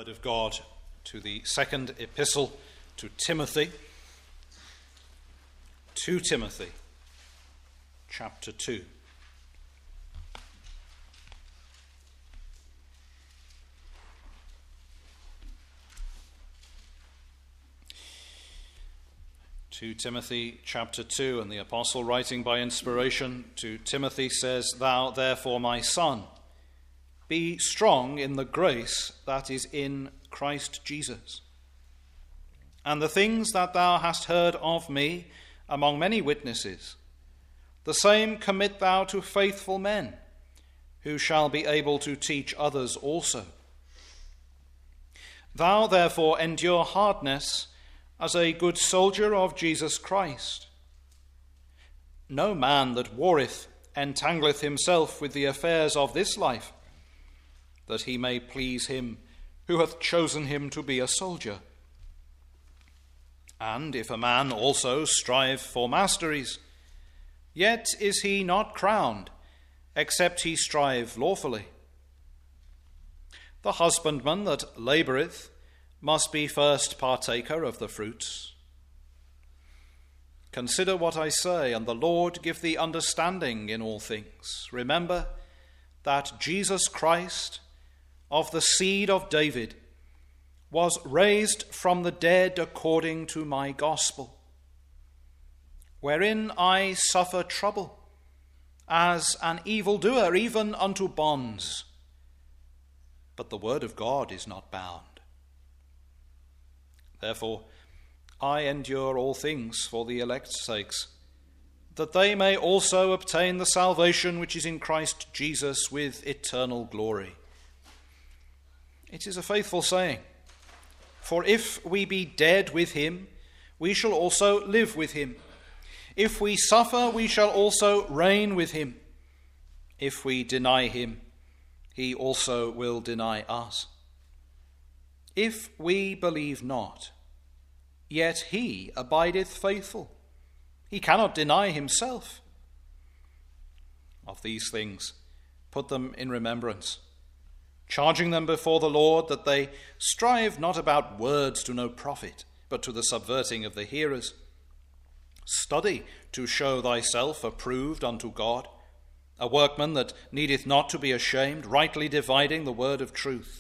Word of God to the second epistle to Timothy. 2 Timothy, chapter 2. Timothy chapter 2, and the apostle writing by inspiration to Timothy says, "Thou therefore, my son, be strong in the grace that is in Christ Jesus. And the things that thou hast heard of me among many witnesses, the same commit thou to faithful men, who shall be able to teach others also. Thou therefore endure hardness as a good soldier of Jesus Christ. No man that warreth entangleth himself with the affairs of this life, that he may please him who hath chosen him to be a soldier. And if a man also strive for masteries, yet is he not crowned, except he strive lawfully. The husbandman that laboureth must be first partaker of the fruits. Consider what I say, and the Lord give thee understanding in all things. Remember that Jesus Christ, of the seed of David, was raised from the dead according to my gospel, wherein I suffer trouble, as an evildoer, even unto bonds. But the word of God is not bound. Therefore, I endure all things for the elect's sakes, that they may also obtain the salvation which is in Christ Jesus with eternal glory. It is a faithful saying, for if we be dead with him, we shall also live with him. If we suffer, we shall also reign with him. If we deny him, he also will deny us. If we believe not, yet he abideth faithful. He cannot deny himself. Of these things put them in remembrance, charging them before the Lord that they strive not about words to no profit, but to the subverting of the hearers. Study to show thyself approved unto God, a workman that needeth not to be ashamed, rightly dividing the word of truth.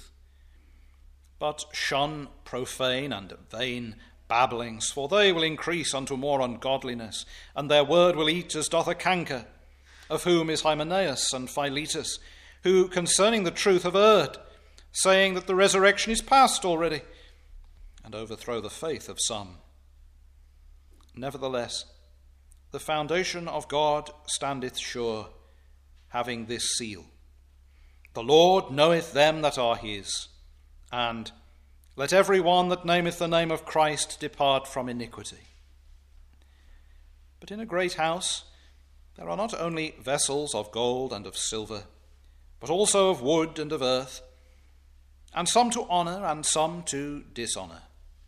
But shun profane and vain babblings, for they will increase unto more ungodliness, and their word will eat as doth a canker, of whom is Hymenaeus and Philetus, who concerning the truth have erred, saying that the resurrection is past already, and overthrow the faith of some. Nevertheless, the foundation of God standeth sure, having this seal: the Lord knoweth them that are his. And let every one that nameth the name of Christ depart from iniquity. But in a great house there are not only vessels of gold and of silver, but also of wood and of earth, and some to honour and some to dishonour.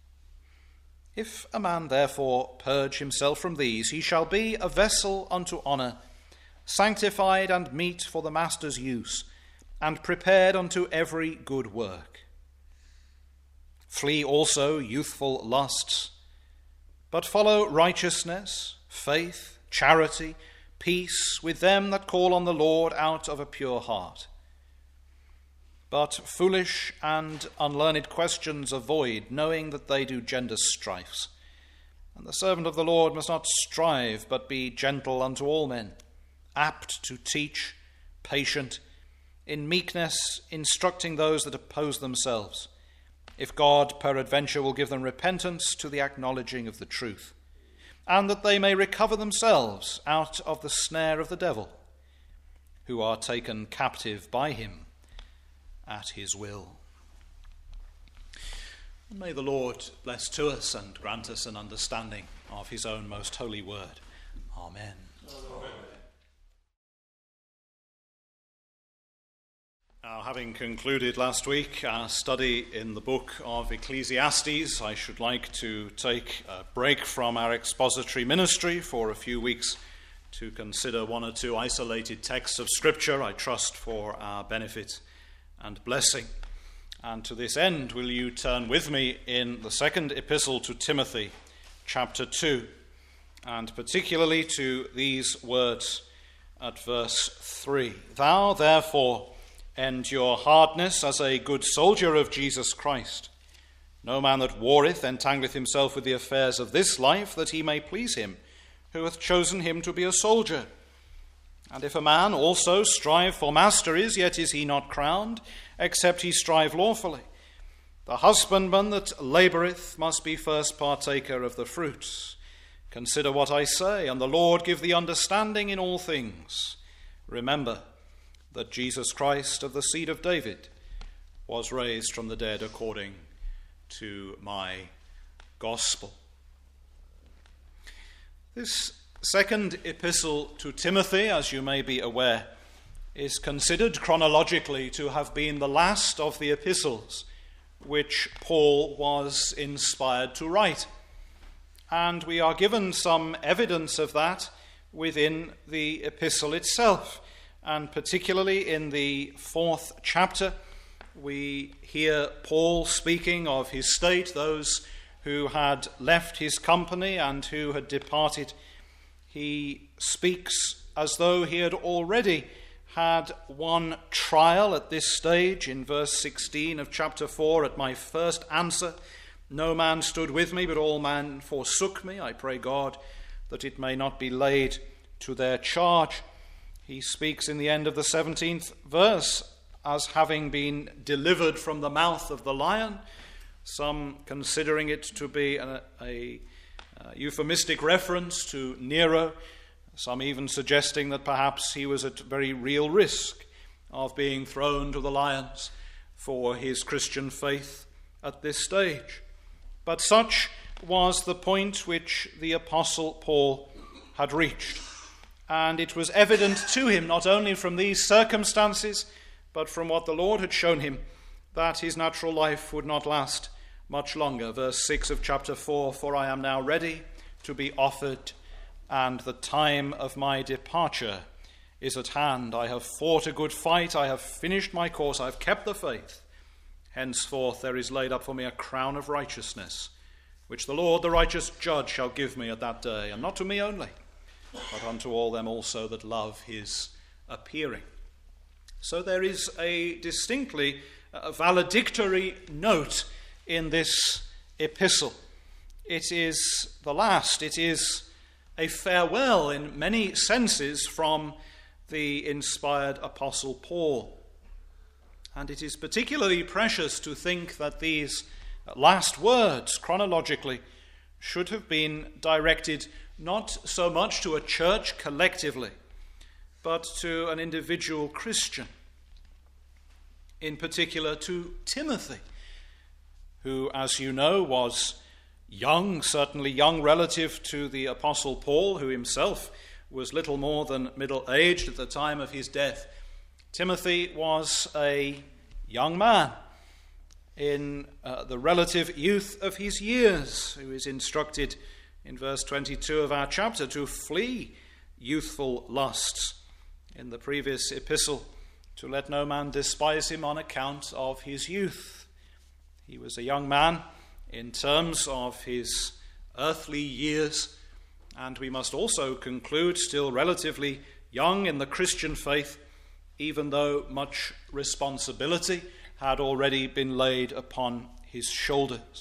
If a man therefore purge himself from these, he shall be a vessel unto honour, sanctified and meet for the master's use, and prepared unto every good work. Flee also youthful lusts, but follow righteousness, faith, charity, peace with them that call on the Lord out of a pure heart. But foolish and unlearned questions avoid, knowing that they do gender strifes. And the servant of the Lord must not strive, but be gentle unto all men, apt to teach, patient, in meekness instructing those that oppose themselves, if God peradventure will give them repentance to the acknowledging of the truth, and that they may recover themselves out of the snare of the devil, who are taken captive by him at his will. And may the Lord bless to us and grant us an understanding of his own most holy word. Amen. Amen. Now, having concluded last week our study in the book of Ecclesiastes, I should like to take a break from our expository ministry for a few weeks to consider one or two isolated texts of Scripture, I trust for our benefit and blessing. And to this end, will you turn with me in the second epistle to Timothy, chapter 2, and particularly to these words at verse 3. Thou, therefore, endure hardness as a good soldier of Jesus Christ. No man that warreth entangleth himself with the affairs of this life, that he may please him, who hath chosen him to be a soldier. And if a man also strive for masteries, yet is he not crowned, except he strive lawfully. The husbandman that laboureth must be first partaker of the fruits. Consider what I say, and the Lord give thee understanding in all things. Remember that Jesus Christ of the seed of David was raised from the dead according to my gospel. This second epistle to Timothy, as you may be aware, is considered chronologically to have been the last of the epistles which Paul was inspired to write. And we are given some evidence of that within the epistle itself. And particularly in the 4th chapter, we hear Paul speaking of his state, those who had left his company and who had departed. He speaks as though he had already had one trial at this stage. In verse 16 of chapter 4, at my first answer, no man stood with me, but all men forsook me. I pray God that it may not be laid to their charge. He speaks in the end of the 17th verse as having been delivered from the mouth of the lion, some considering it to be a euphemistic reference to Nero, some even suggesting that perhaps he was at very real risk of being thrown to the lions for his Christian faith at this stage. But such was the point which the Apostle Paul had reached. And it was evident to him, not only from these circumstances, but from what the Lord had shown him, that his natural life would not last much longer. Verse 6 of chapter 4, for I am now ready to be offered, and the time of my departure is at hand. I have fought a good fight, I have finished my course, I have kept the faith. Henceforth there is laid up for me a crown of righteousness, which the Lord, the righteous judge, shall give me at that day, and not to me only, but unto all them also that love his appearing. So there is a distinctly valedictory note in this epistle. It is the last. It is a farewell in many senses from the inspired Apostle Paul. And it is particularly precious to think that these last words, chronologically, should have been directed not so much to a church collectively, but to an individual Christian, in particular to Timothy, who, as you know, was young, certainly young relative to the Apostle Paul, who himself was little more than middle-aged at the time of his death. Timothy was a young man in the relative youth of his years, who is instructed in verse 22 of our chapter to flee youthful lusts. In the previous epistle, to let no man despise him on account of his youth. He was a young man in terms of his earthly years, and we must also conclude still relatively young in the Christian faith, even though much responsibility had already been laid upon his shoulders.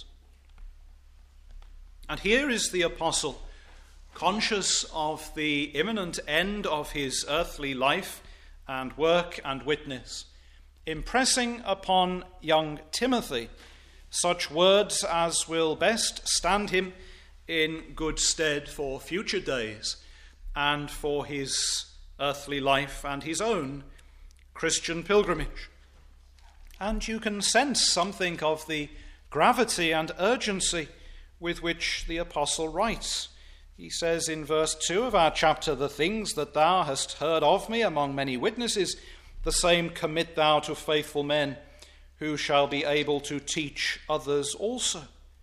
And here is the apostle, conscious of the imminent end of his earthly life and work and witness, impressing upon young Timothy such words as will best stand him in good stead for future days and for his earthly life and his own Christian pilgrimage. And you can sense something of the gravity and urgency with which the apostle writes. He says in verse 2 of our chapter, the things that thou hast heard of me among many witnesses, the same commit thou to faithful men, who shall be able to teach others also.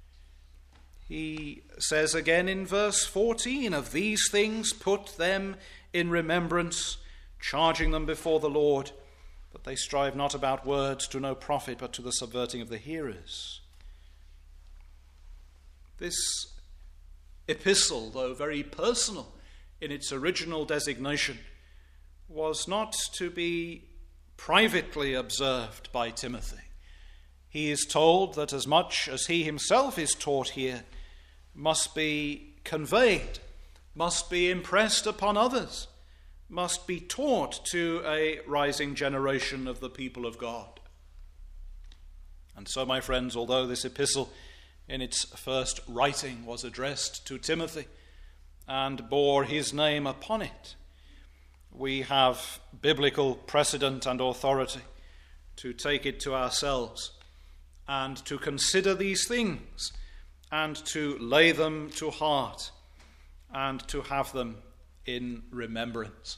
He says again in verse 14, of these things put them in remembrance, charging them before the Lord, that they strive not about words to no profit, but to the subverting of the hearers. This epistle, though very personal in its original designation, was not to be privately observed by Timothy. He is told that as much as he himself is taught here must be conveyed, must be impressed upon others, must be taught to a rising generation of the people of God. And so, my friends, although this epistle in its first writing was addressed to Timothy and bore his name upon it, we have biblical precedent and authority to take it to ourselves and to consider these things and to lay them to heart and to have them in remembrance.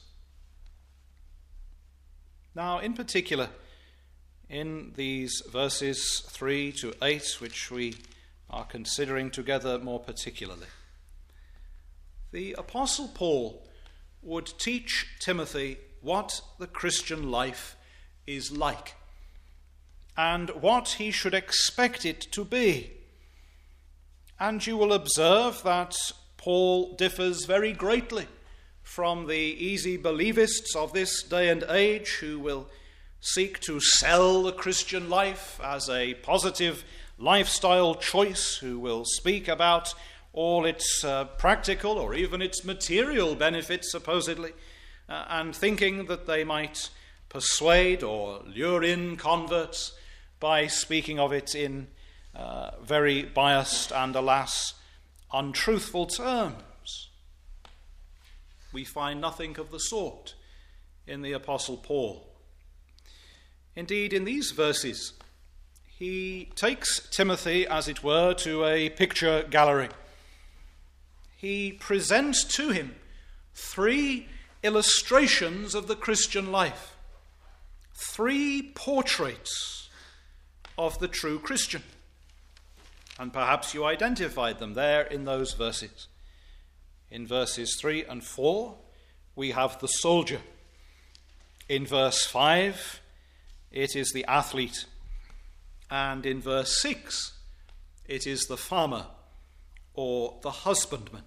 Now, in particular, in these verses 3 to 8, which we are considering together more particularly, the Apostle Paul would teach Timothy what the Christian life is like and what he should expect it to be. And you will observe that Paul differs very greatly from the easy believists of this day and age who will seek to sell the Christian life as a positive lifestyle choice, who will speak about all its practical or even its material benefits, supposedly, and thinking that they might persuade or lure in converts by speaking of it in very biased and, alas, untruthful terms. We find nothing of the sort in the Apostle Paul. Indeed, in these verses, he takes Timothy, as it were, to a picture gallery. He presents to him 3 illustrations of the Christian life, 3 portraits of the true Christian. And perhaps you identified them there in those verses. In verses 3 and 4, we have the soldier. In verse 5, it is the athlete. And in verse 6, it is the farmer or the husbandman.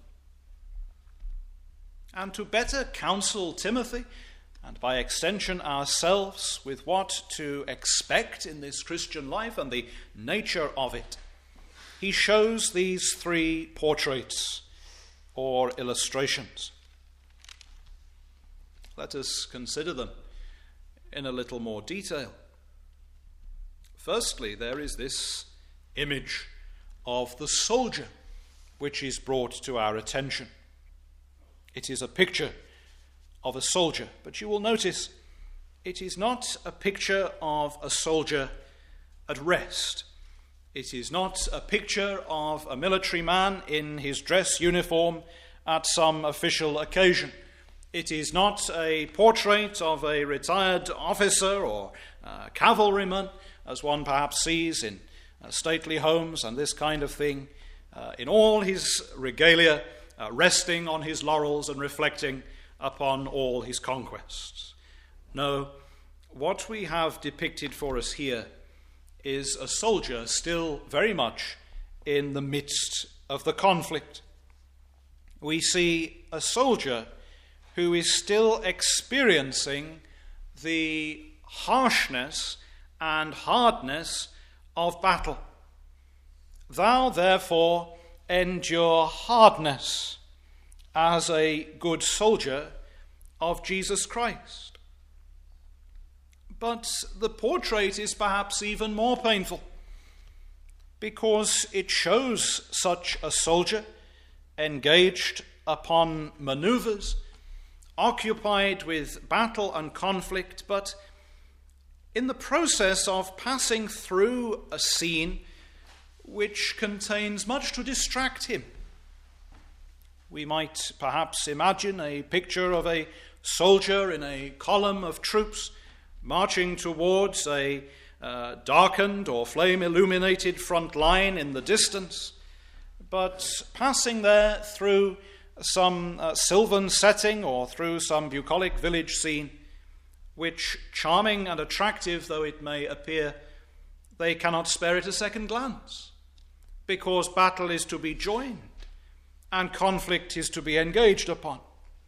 And to better counsel Timothy, and by extension ourselves, with what to expect in this Christian life and the nature of it, he shows these 3 portraits or illustrations. Let us consider them in a little more detail. Firstly, there is this image of the soldier which is brought to our attention. It is a picture of a soldier, but you will notice it is not a picture of a soldier at rest. It is not a picture of a military man in his dress uniform at some official occasion. It is not a portrait of a retired officer or cavalryman, as one perhaps sees in stately homes and this kind of thing, in all his regalia, resting on his laurels and reflecting upon all his conquests. No, what we have depicted for us here is a soldier still very much in the midst of the conflict. We see a soldier who is still experiencing the harshness and hardness of battle. Thou, therefore, endure hardness as a good soldier of Jesus Christ. But the portrait is perhaps even more painful, because it shows such a soldier engaged upon maneuvers, occupied with battle and conflict, but in the process of passing through a scene which contains much to distract him. We might perhaps imagine a picture of a soldier in a column of troops marching towards a darkened or flame-illuminated front line in the distance, but passing there through some sylvan setting or through some bucolic village scene which, charming and attractive though it may appear, they cannot spare it a second glance, because battle is to be joined and conflict is to be engaged upon.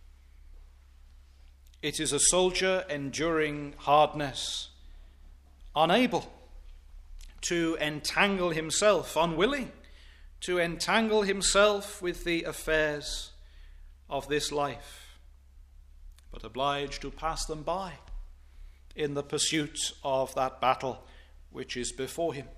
It is a soldier enduring hardness, unable to entangle himself, unwilling to entangle himself with the affairs of this life, but obliged to pass them by in the pursuit of that battle which is before him.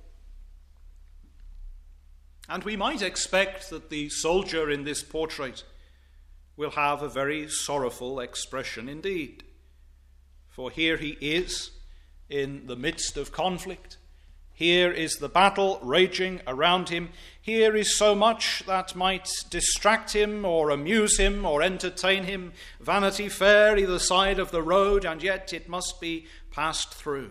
And we might expect that the soldier in this portrait will have a very sorrowful expression indeed. For here he is in the midst of conflict. Here is the battle raging around him. Here is so much that might distract him or amuse him or entertain him. Vanity Fair either side of the road, and yet it must be passed through.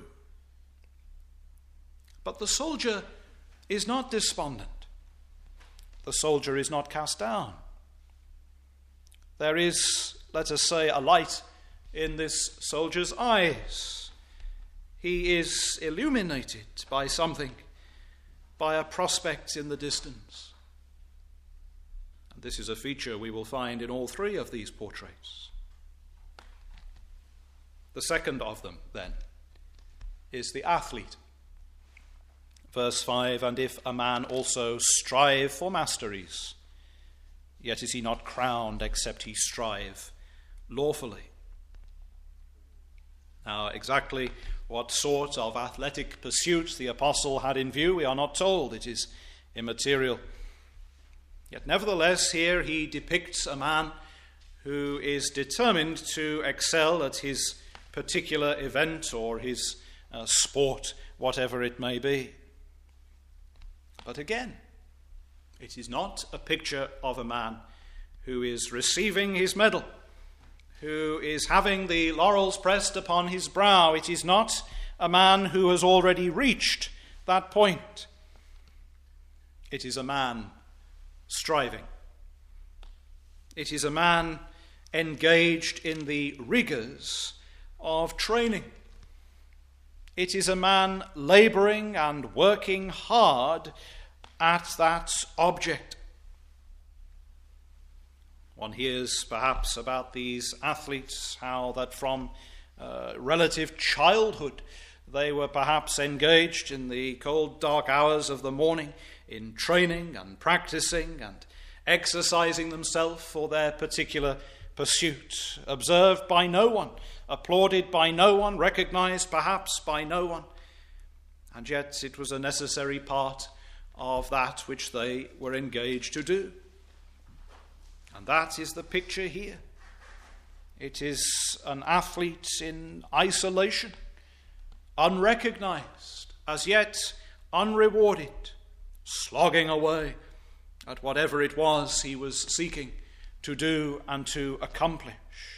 But the soldier is not despondent. The soldier is not cast down. There is, let us say, a light in this soldier's eyes. He is illuminated by something, by a prospect in the distance. And this is a feature we will find in all three of these portraits. The second of them, then, is the athlete. Verse 5, and if a man also strive for masteries, yet is he not crowned except he strive lawfully. Now, exactly what sort of athletic pursuit the apostle had in view, we are not told. It is immaterial. Yet nevertheless, here he depicts a man who is determined to excel at his particular event or his sport, whatever it may be. But again, it is not a picture of a man who is receiving his medal, who is having the laurels pressed upon his brow. It is not a man who has already reached that point. It is a man striving. It is a man engaged in the rigors of training. It is a man laboring and working hard at that object. One hears perhaps about these athletes, how that from relative childhood they were perhaps engaged in the cold, dark hours of the morning in training and practicing and exercising themselves for their particular pursuit, observed by no one, applauded by no one, recognized perhaps by no one. And yet it was a necessary part of that which they were engaged to do. And that is the picture here. It is an athlete in isolation, unrecognized, as yet unrewarded, slogging away at whatever it was he was seeking to do and to accomplish.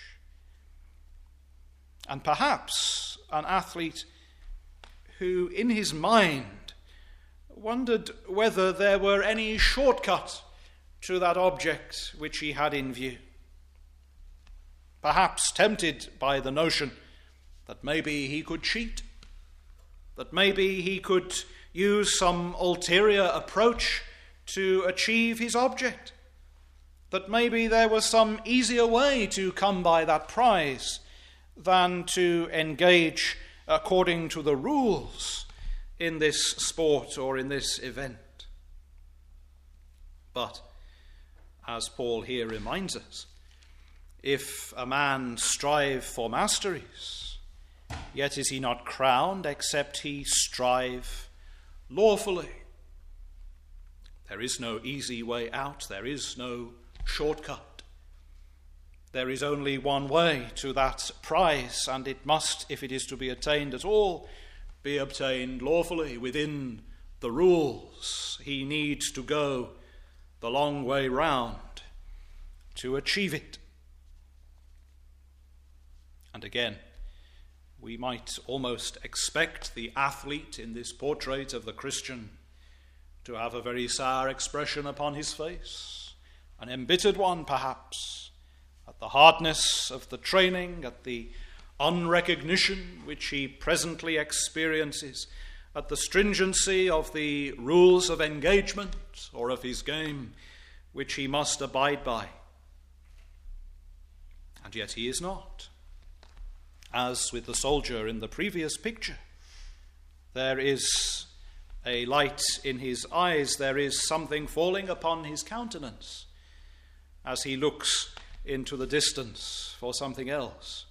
And perhaps an athlete who in his mind wondered whether there were any shortcut to that object which he had in view. Perhaps tempted by the notion that maybe he could cheat, that maybe he could use some ulterior approach to achieve his object, that maybe there was some easier way to come by that prize than to engage according to the rules in this sport or in this event. But, as Paul here reminds us, if a man strive for masteries, yet is he not crowned except he strive lawfully. There is no easy way out. There is no shortcut. There is only one way to that prize, and it must, if it is to be attained at all, be obtained lawfully within the rules. He needs to go the long way round to achieve it. And again, we might almost expect the athlete in this portrait of the Christian to have a very sour expression upon his face, an embittered one perhaps, at the hardness of the training, at the unrecognition which he presently experiences at the stringency of the rules of engagement or of his game, which he must abide by. And yet he is not. As with the soldier in the previous picture, there is a light in his eyes, there is something falling upon his countenance as he looks into the distance for something else.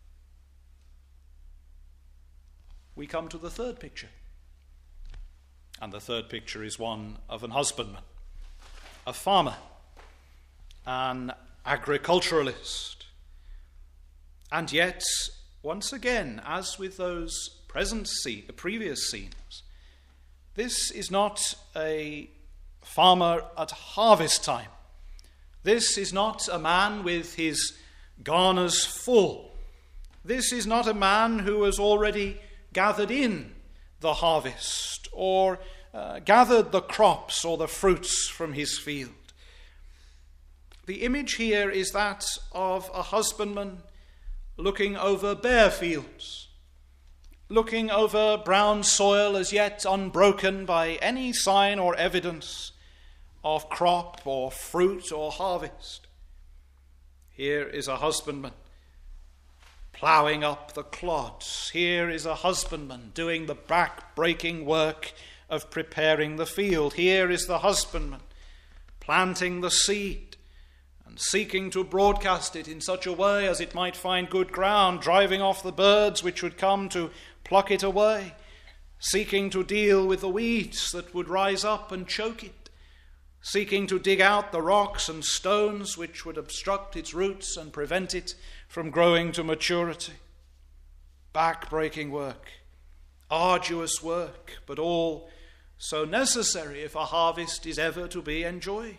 We come to the third picture. And the third picture is one of an husbandman, a farmer, an agriculturalist. And yet, once again, as with those previous scenes, this is not a farmer at harvest time. This is not a man with his garners full. This is not a man who has already gathered in the harvest or gathered the crops or the fruits from his field. The image here is that of a husbandman looking over bare fields, looking over brown soil as yet unbroken by any sign or evidence of crop or fruit or harvest. Here is a husbandman ploughing up the clods. Here is a husbandman doing the back-breaking work of preparing the field. Here is the husbandman planting the seed and seeking to broadcast it in such a way as it might find good ground, driving off the birds which would come to pluck it away, seeking to deal with the weeds that would rise up and choke it, seeking to dig out the rocks and stones which would obstruct its roots and prevent it from growing to maturity. Back-breaking work, arduous work, but all so necessary if a harvest is ever to be enjoyed.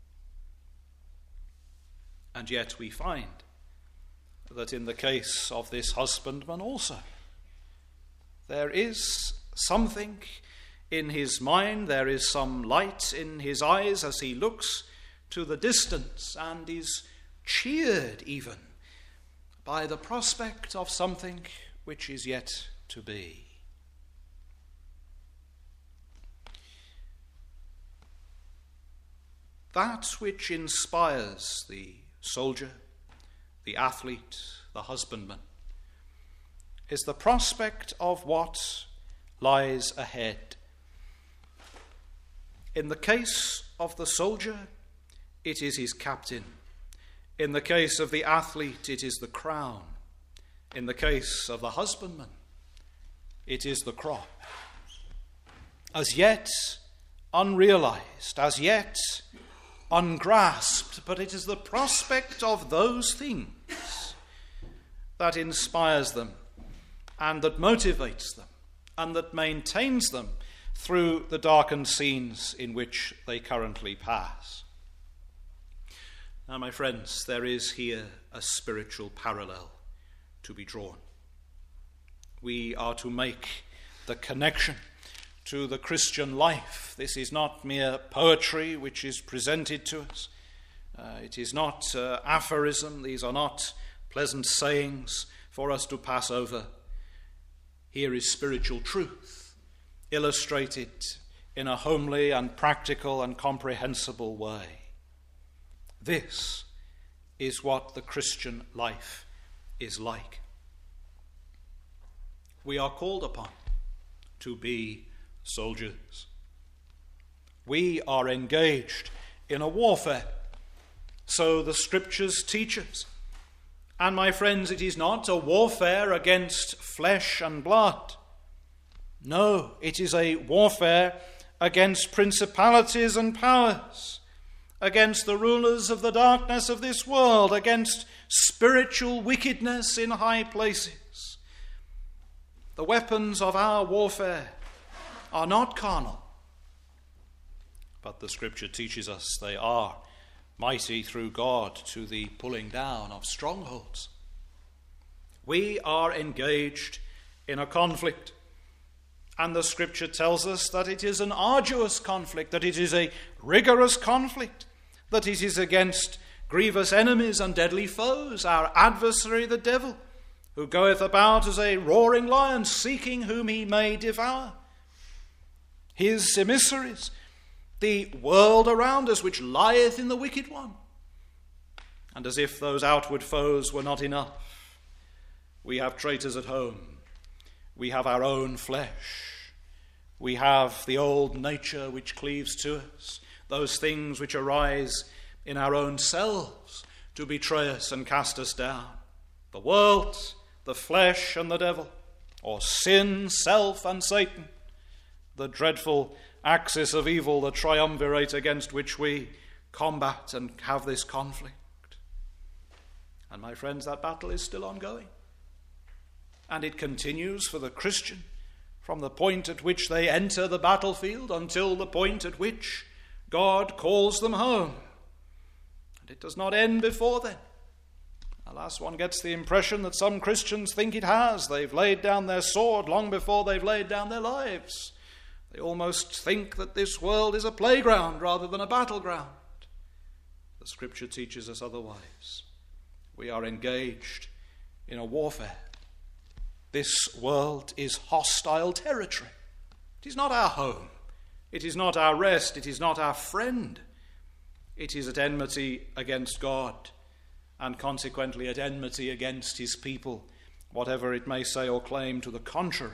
And yet we find that in the case of this husbandman also, there is something in his mind, there is some light in his eyes as he looks to the distance and is cheered even by the prospect of something which is yet to be. That which inspires the soldier, the athlete, the husbandman, is the prospect of what lies ahead. In the case of the soldier, it is his captain. In the case of the athlete, it is the crown. In the case of the husbandman, it is the crop. As yet unrealized, as yet ungrasped, but it is the prospect of those things that inspires them and that motivates them and that maintains them through the darkened scenes in which they currently pass. Now, my friends, there is here a spiritual parallel to be drawn. We are to make the connection to the Christian life. This is not mere poetry which is presented to us. It is not aphorism. These are not pleasant sayings for us to pass over. Here is spiritual truth, illustrated in a homely and practical and comprehensible way. This is what the Christian life is like. We are called upon to be soldiers. We are engaged in a warfare, so the scriptures teach us. And my friends, it is not a warfare against flesh and blood. No, it is a warfare against principalities and powers, against the rulers of the darkness of this world, against spiritual wickedness in high places. The weapons of our warfare are not carnal, but the scripture teaches us they are mighty through God to the pulling down of strongholds. We are engaged in a conflict, and the scripture tells us that it is an arduous conflict, that it is a rigorous conflict, that it is against grievous enemies and deadly foes, our adversary the devil, who goeth about as a roaring lion, seeking whom he may devour. His emissaries, the world around us, which lieth in the wicked one. And as if those outward foes were not enough, we have traitors at home. We have our own flesh. We have the old nature which cleaves to us, those things which arise in our own selves to betray us and cast us down. The world, the flesh, and the devil, or sin, self, and Satan, the dreadful axis of evil, the triumvirate against which we combat and have this conflict. And my friends, that battle is still ongoing. And it continues for the Christian from the point at which they enter the battlefield until the point at which God calls them home. And it does not end before then. Alas, one gets the impression that some Christians think it has. They've laid down their sword long before they've laid down their lives. They almost think that this world is a playground rather than a battleground. The Scripture teaches us otherwise. We are engaged in a warfare. This world is hostile territory. It is not our home. It is not our rest. It is not our friend. It is at enmity against God, and consequently at enmity against his people, whatever it may say or claim to the contrary.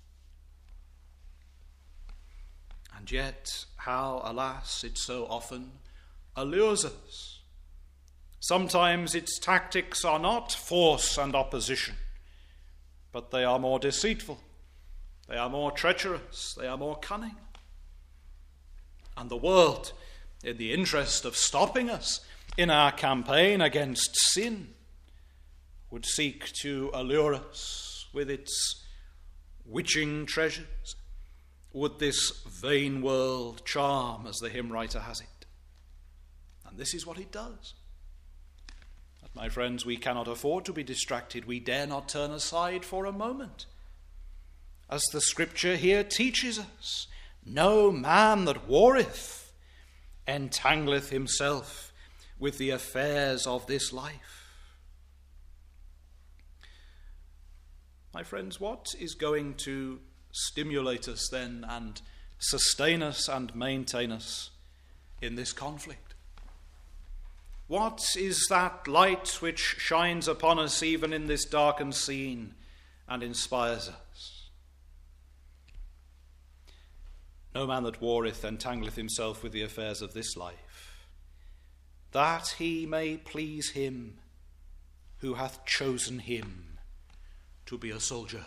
And yet, how, alas, it so often allures us. Sometimes its tactics are not force and opposition, but they are more deceitful, they are more treacherous, they are more cunning. And the world, in the interest of stopping us in our campaign against sin, would seek to allure us with its witching treasures, would this vain world charm, as the hymn writer has it. And this is what it does. But my friends, we cannot afford to be distracted. We dare not turn aside for a moment. As the Scripture here teaches us, no man that warreth entangleth himself with the affairs of this life. My friends, what is going to stimulate us then and sustain us and maintain us in this conflict? What is that light which shines upon us even in this darkened scene and inspires us? No man that warreth entangleth himself with the affairs of this life, that he may please him who hath chosen him to be a soldier.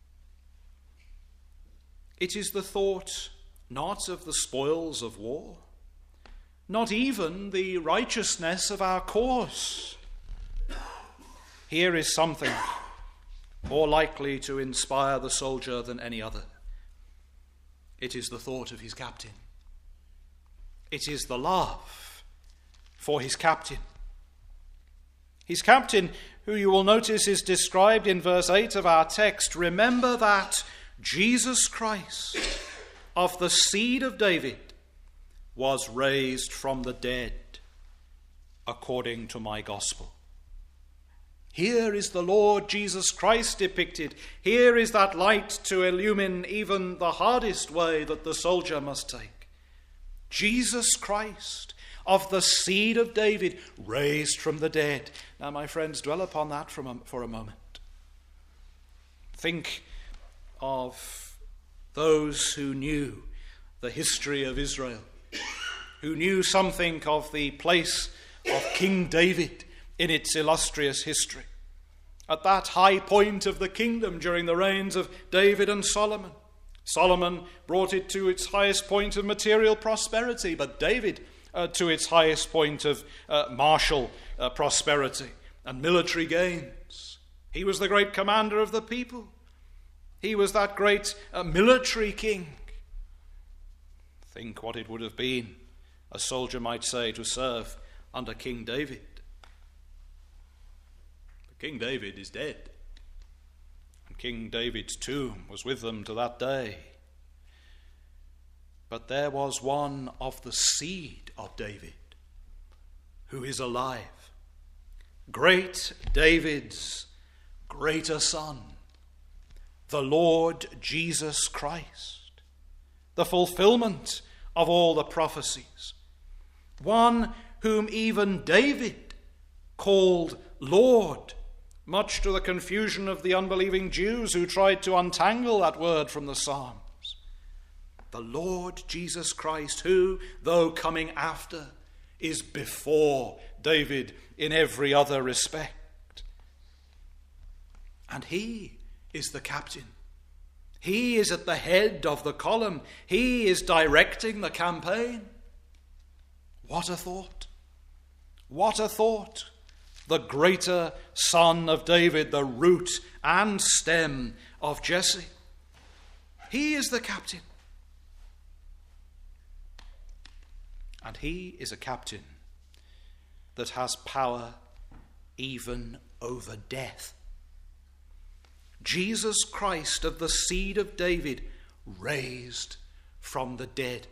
It is the thought not of the spoils of war, not even the righteousness of our cause. Here is something more likely to inspire the soldier than any other. It is the thought of his captain. It is the love for his captain. His captain, who you will notice is described in verse 8 of our text. Remember that Jesus Christ, of the seed of David, was raised from the dead according to my gospel. Here is the Lord Jesus Christ depicted. Here is that light to illumine even the hardest way that the soldier must take. Jesus Christ, of the seed of David, raised from the dead. Now, my friends, dwell upon that for a moment. Think of those who knew the history of Israel, who knew something of the place of King David in its illustrious history. At that high point of the kingdom during the reigns of David and Solomon, Solomon brought it to its highest point of material prosperity, but David to its highest point of martial prosperity and military gains. He was the great commander of the people. He was that great military king. Think what it would have been, a soldier might say, to serve under King David. But King David is dead, and King David's tomb was with them to that day. But there was one of the seed of David who is alive. Great David's greater Son, the Lord Jesus Christ, the fulfillment of all the prophecies, one whom even David called Lord, much to the confusion of the unbelieving Jews who tried to untangle that word from the Psalms. The Lord Jesus Christ, who, though coming after, is before David in every other respect. And he is the captain. He is at the head of the column. He is directing the campaign. What a thought! What a thought! The greater Son of David, the root and stem of Jesse. He is the captain. And he is a captain that has power even over death. Jesus Christ of the seed of David, raised from the dead.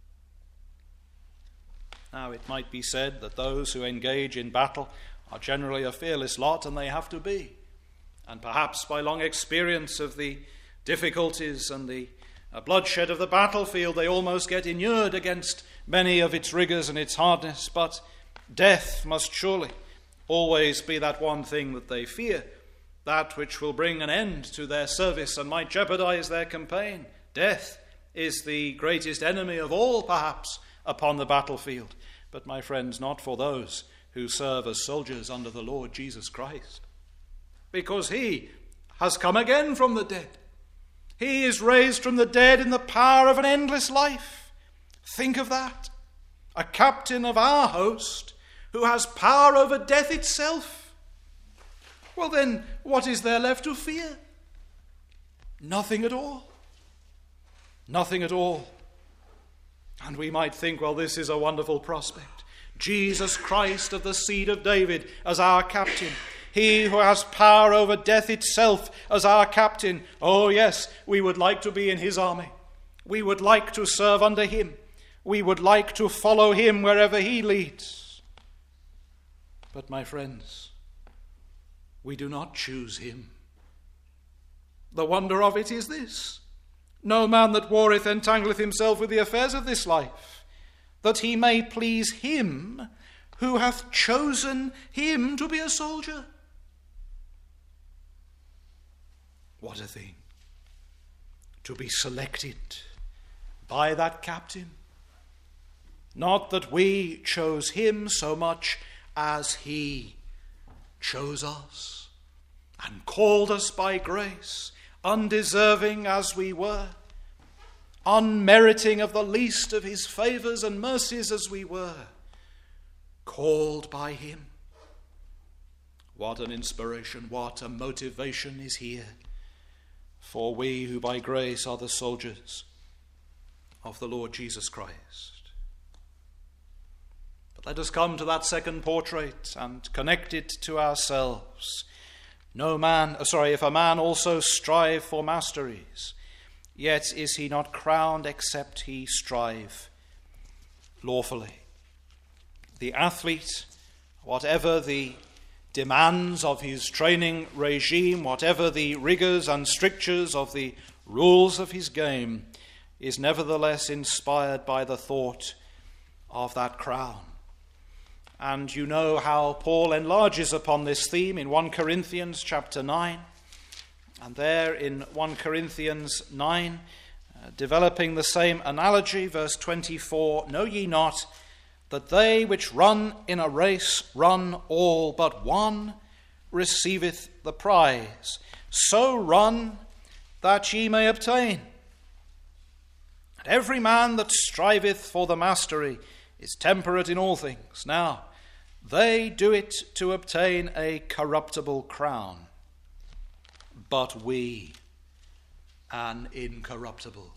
Now, it might be said that those who engage in battle are generally a fearless lot, and they have to be. And perhaps by long experience of the difficulties and the bloodshed of the battlefield, they almost get inured against many of its rigours and its hardness. But death must surely always be that one thing that they fear, that which will bring an end to their service and might jeopardize their campaign. Death is the greatest enemy of all, perhaps, upon the battlefield. But, my friends, not for those who serve as soldiers under the Lord Jesus Christ. Because he has come again from the dead. He is raised from the dead in the power of an endless life. Think of that. A captain of our host who has power over death itself. Well then, what is there left to fear? Nothing at all. Nothing at all. And we might think, well, this is a wonderful prospect. Jesus Christ of the seed of David as our captain. He who has power over death itself as our captain. Oh yes, we would like to be in his army. We would like to serve under him. We would like to follow him wherever he leads. But my friends, we do not choose him. The wonder of it is this: no man that warreth entangleth himself with the affairs of this life, that he may please him who hath chosen him to be a soldier. What a thing, to be selected by that captain. Not that we chose him so much as he chose us and called us by grace, undeserving as we were, unmeriting of the least of his favours and mercies as we were, called by him. What an inspiration, what a motivation is here for we who by grace are the soldiers of the Lord Jesus Christ. But let us come to that second portrait and connect it to ourselves. If a man also strive for masteries, yet is he not crowned except he strive lawfully. The athlete, whatever the demands of his training regime, whatever the rigours and strictures of the rules of his game, is nevertheless inspired by the thought of that crown. And you know how Paul enlarges upon this theme in 1 Corinthians chapter 9. And there in 1 Corinthians 9, developing the same analogy, verse 24, know ye not that they which run in a race run all, but one receiveth the prize. So run that ye may obtain. And every man that striveth for the mastery is temperate in all things. Now, they do it to obtain a corruptible crown, but we an incorruptible.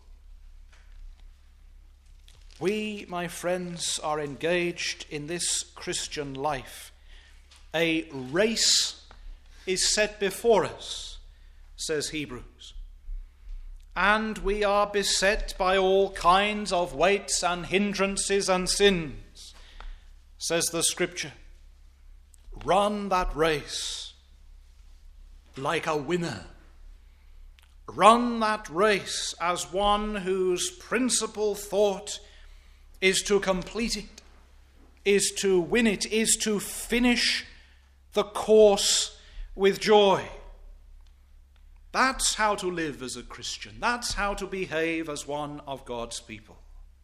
We, my friends, are engaged in this Christian life. A race is set before us, says Hebrews. And we are beset by all kinds of weights and hindrances and sins, says the Scripture. Run that race. like a winner. Run that race as one whose principal thought is to complete it, is to win it, is to finish the course with joy. That's how to live as a Christian. That's how to behave as one of God's people.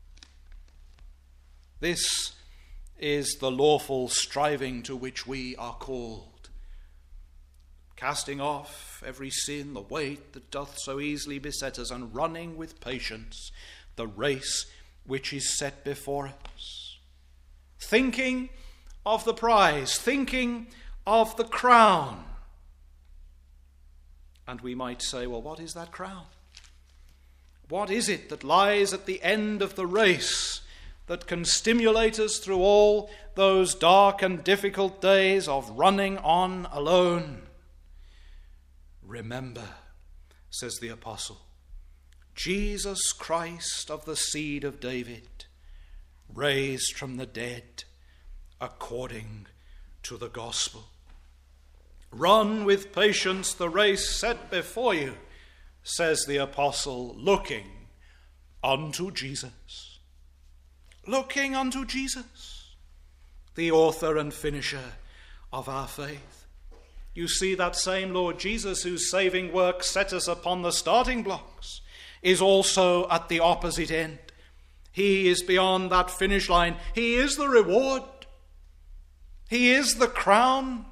This is the lawful striving to which we are called. Casting off every sin, the weight that doth so easily beset us, and running with patience the race which is set before us. Thinking of the prize, thinking of the crown. And we might say, well, what is that crown? What is it that lies at the end of the race that can stimulate us through all those dark and difficult days of running on alone? Remember, says the apostle, Jesus Christ of the seed of David, raised from the dead according to the gospel. Run with patience the race set before you, says the apostle, looking unto Jesus. Looking unto Jesus, the author and finisher of our faith. You see, that same Lord Jesus whose saving work set us upon the starting blocks is also at the opposite end. He is beyond that finish line. He is the reward. He is the crown.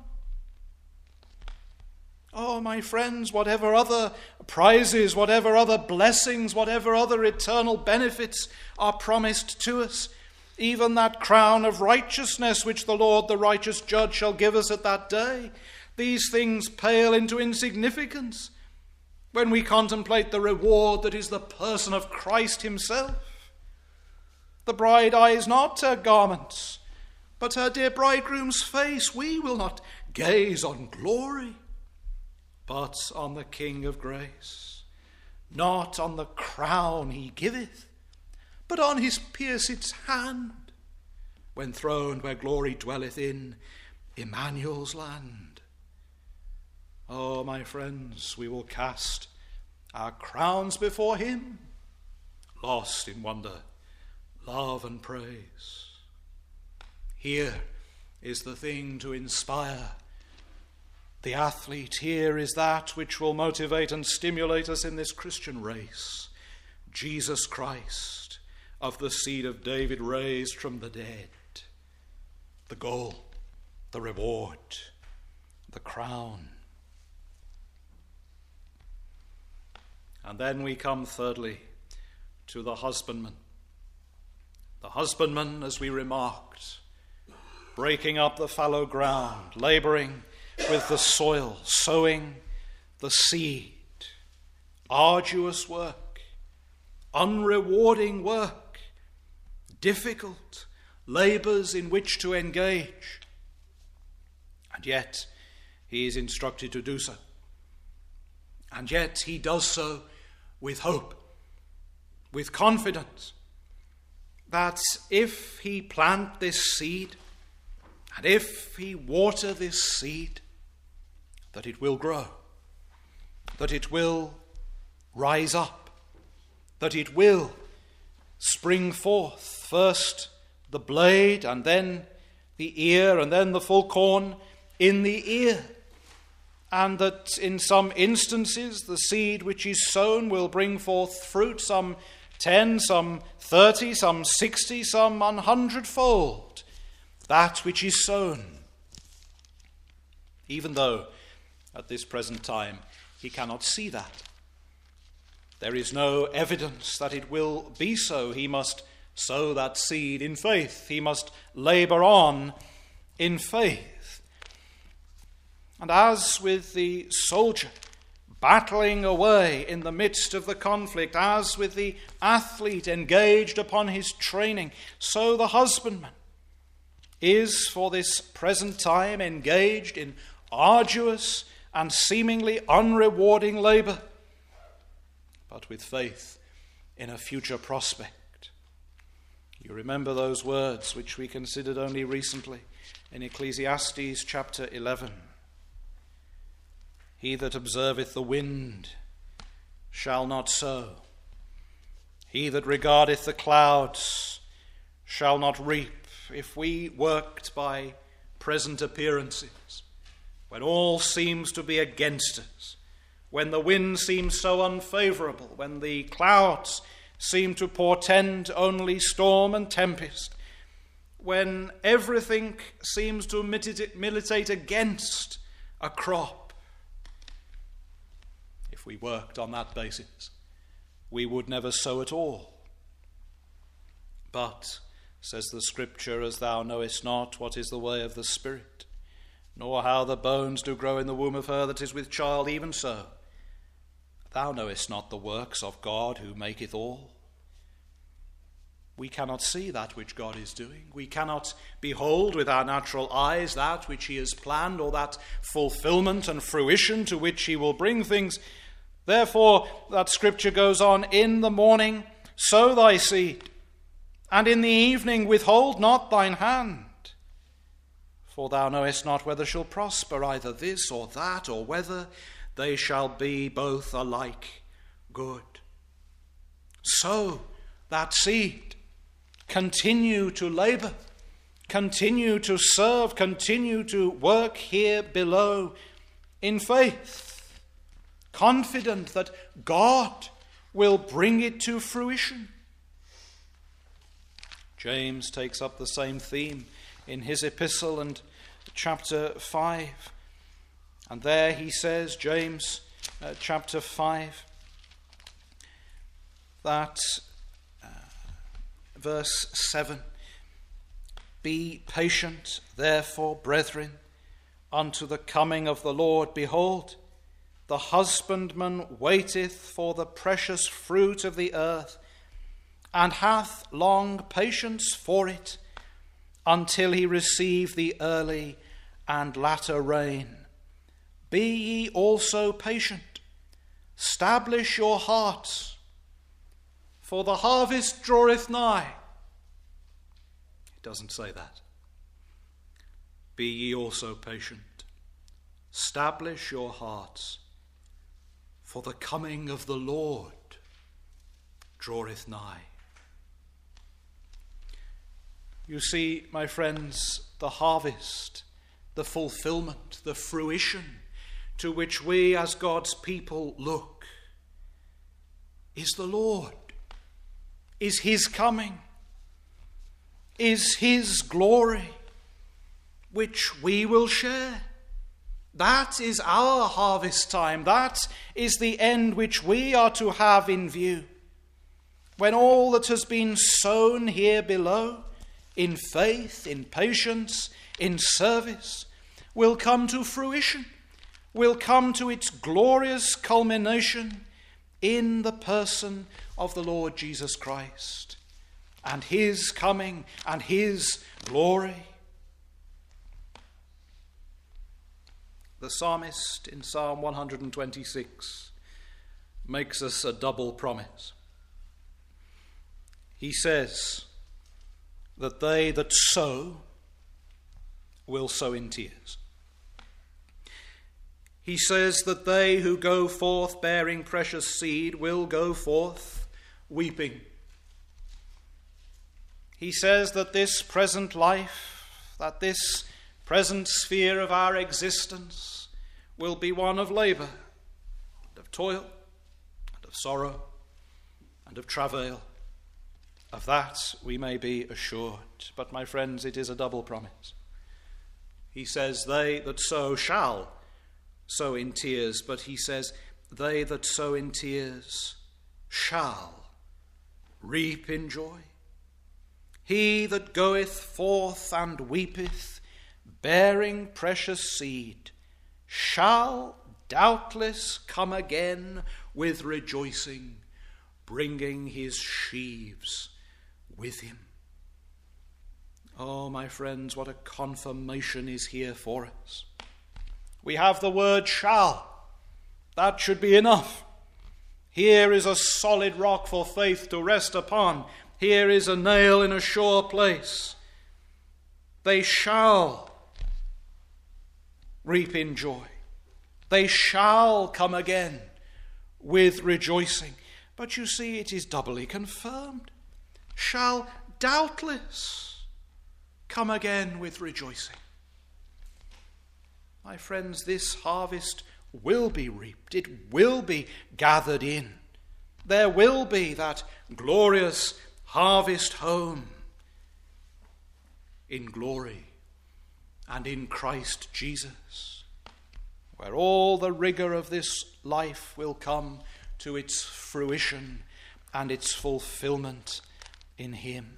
Oh, my friends, whatever other prizes, whatever other blessings, whatever other eternal benefits are promised to us, even that crown of righteousness which the Lord, the righteous judge, shall give us at that day, these things pale into insignificance when we contemplate the reward that is the person of Christ himself. The bride eyes not her garments, but her dear bridegroom's face. We will not gaze on glory, but on the King of grace, not on the crown he giveth, but on his pierced hand, when throned where glory dwelleth in Emmanuel's land. Oh, my friends, we will cast our crowns before him, lost in wonder, love, and praise. Here is the thing to inspire the athlete. Here is that which will motivate and stimulate us in this Christian race. Jesus Christ, of the seed of David, raised from the dead. The goal, the reward, the crown. And then we come, thirdly, to the husbandman. The husbandman, as we remarked, breaking up the fallow ground, labouring with the soil, sowing the seed. Arduous work, unrewarding work, difficult labours in which to engage. And yet he is instructed to do so. And yet he does so with hope, with confidence, that if he plant this seed, and if he water this seed, that it will grow, that it will rise up, that it will spring forth, first the blade, and then the ear, and then the full corn in the ear. And that in some instances the seed which is sown will bring forth fruit, some 10, some 30, some 60, some 100-fold, that which is sown. Even though at this present time he cannot see that. There is no evidence that it will be so. He must sow that seed in faith. He must labour on in faith. And as with the soldier battling away in the midst of the conflict, as with the athlete engaged upon his training, so the husbandman is for this present time engaged in arduous and seemingly unrewarding labour, but with faith in a future prospect. You remember those words which we considered only recently in Ecclesiastes chapter 11. He that observeth the wind shall not sow. He that regardeth the clouds shall not reap. If we worked by present appearances, when all seems to be against us, when the wind seems so unfavourable, when the clouds seem to portend only storm and tempest, when everything seems to militate against a crop, if we worked on that basis, we would never sow at all. But, says the Scripture, as thou knowest not what is the way of the Spirit, nor how the bones do grow in the womb of her that is with child, even so, thou knowest not the works of God who maketh all. We cannot see that which God is doing. We cannot behold with our natural eyes that which he has planned, or that fulfillment and fruition to which he will bring things. Therefore, that Scripture goes on, in the morning sow thy seed, and in the evening withhold not thine hand. For thou knowest not whether shall prosper either this or that, or whether they shall be both alike good. Sow that seed. Continue to labour. Continue to serve. Continue to work here below in faith, confident that God will bring it to fruition. James takes up the same theme in his epistle and chapter 5. And there he says, James chapter 5, that verse 7, be patient, therefore, brethren, unto the coming of the Lord. Behold, the husbandman waiteth for the precious fruit of the earth, and hath long patience for it, until he receive the early and latter rain. Be ye also patient. Stablish your hearts, for the harvest draweth nigh. It doesn't say that. Be ye also patient. Stablish your hearts, for the coming of the Lord draweth nigh. You see, my friends, the harvest, the fulfillment, the fruition to which we as God's people look is the Lord, is his coming, is his glory, which we will share. That is our harvest time. That is the end which we are to have in view. When all that has been sown here below, in faith, in patience, in service, will come to fruition, will come to its glorious culmination in the person of the Lord Jesus Christ, and his coming and his glory. The psalmist in Psalm 126 makes us a double promise. He says that they that sow will sow in tears. He says that they who go forth bearing precious seed will go forth weeping. He says that this present life, that this present sphere of our existence will be one of labour, and of toil, and of sorrow, and of travail. Of that we may be assured. But, my friends, it is a double promise. He says, they that sow shall sow in tears, but he says, they that sow in tears shall reap in joy. He that goeth forth and weepeth, bearing precious seed, shall doubtless come again with rejoicing, bringing his sheaves with him. Oh, my friends, what a confirmation is here for us. We have the word shall. That should be enough. Here is a solid rock for faith to rest upon. Here is a nail in a sure place. They shall reap in joy. They shall come again with rejoicing. But you see, it is doubly confirmed. Shall doubtless come again with rejoicing. My friends, this harvest will be reaped. It will be gathered in. There will be that glorious harvest home in glory and in Christ Jesus, where all the rigor of this life will come to its fruition and its fulfillment in him.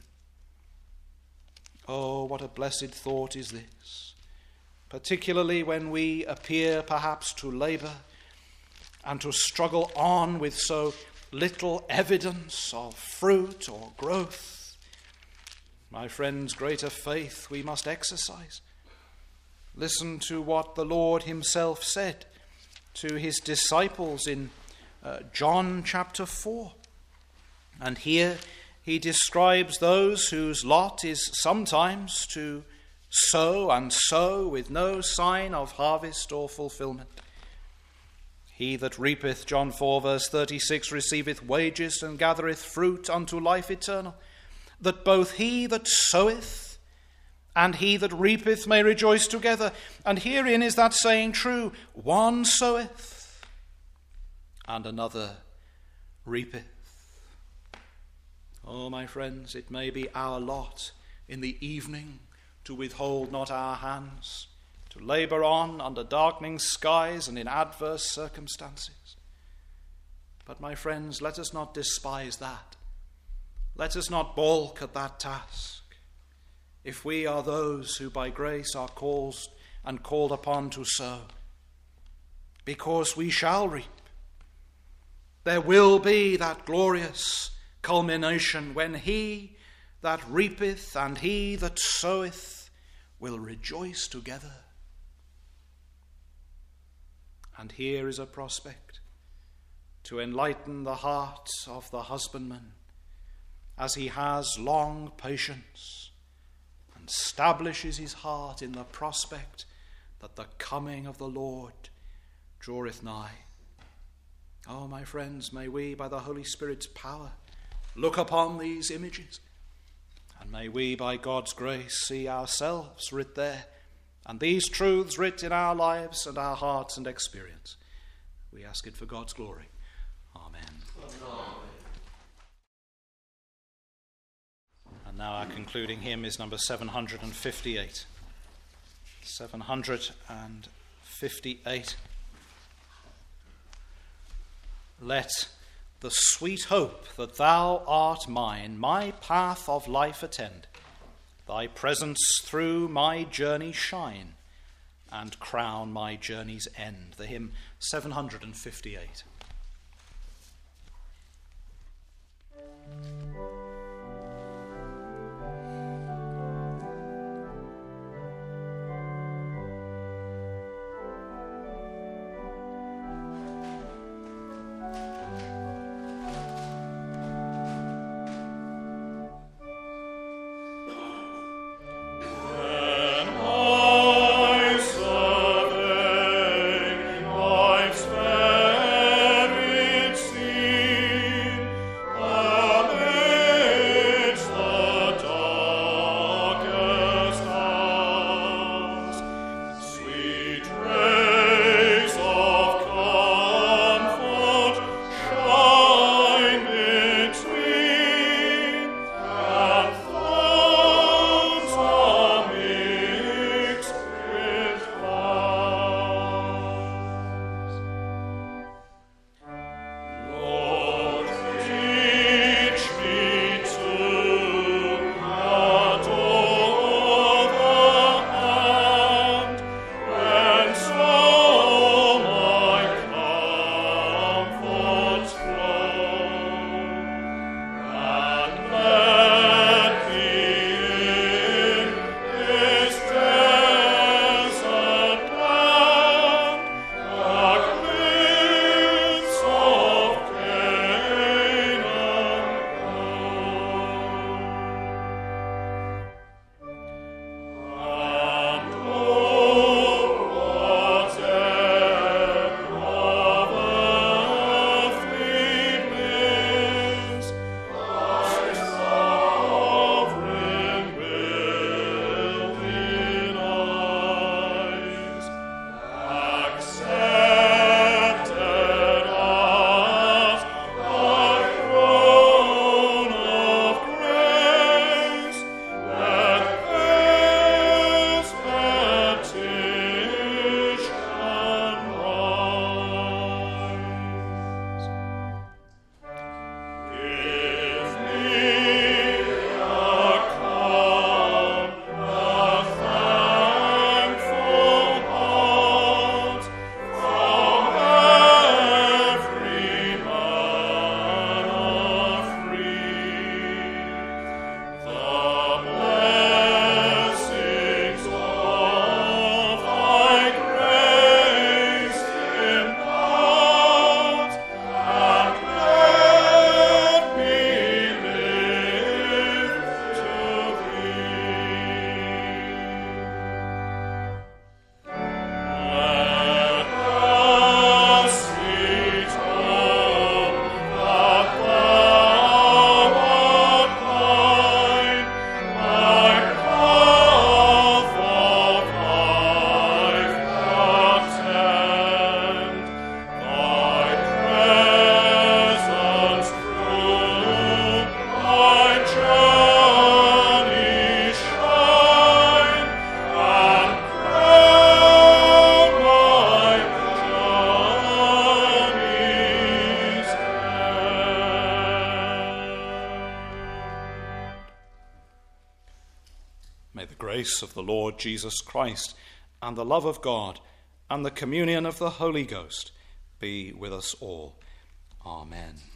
Oh, what a blessed thought is this, particularly when we appear perhaps to labor and to struggle on with so little evidence of fruit or growth. My friends, greater faith we must exercise. Listen to what the Lord himself said to his disciples in John chapter 4. And here he describes those whose lot is sometimes to sow and sow with no sign of harvest or fulfillment. He that reapeth, John 4 verse 36, receiveth wages and gathereth fruit unto life eternal, that both he that soweth and he that reapeth may rejoice together. And herein is that saying true, one soweth and another reapeth. Oh, my friends, it may be our lot in the evening to withhold not our hands, to labor on under darkening skies and in adverse circumstances. But, my friends, let us not despise that. Let us not balk at that task. If we are those who by grace are called upon to sow, because we shall reap. There will be that glorious culmination when he that reapeth and he that soweth will rejoice together. And here is a prospect to enlighten the heart of the husbandman as he has long patience and establishes his heart in the prospect that the coming of the Lord draweth nigh. Oh, my friends, may we, by the Holy Spirit's power, look upon these images, and may we, by God's grace, see ourselves writ there, and these truths writ in our lives and our hearts and experience. We ask it for God's glory. Amen. Amen. And now our concluding hymn is number 758. 758. Let the sweet hope that thou art mine, my path of life attend, thy presence through my journey shine, and crown my journey's end. The hymn 758. I survey life's fair May the grace of the Lord Jesus Christ and the love of God and the communion of the Holy Ghost be with us all. Amen.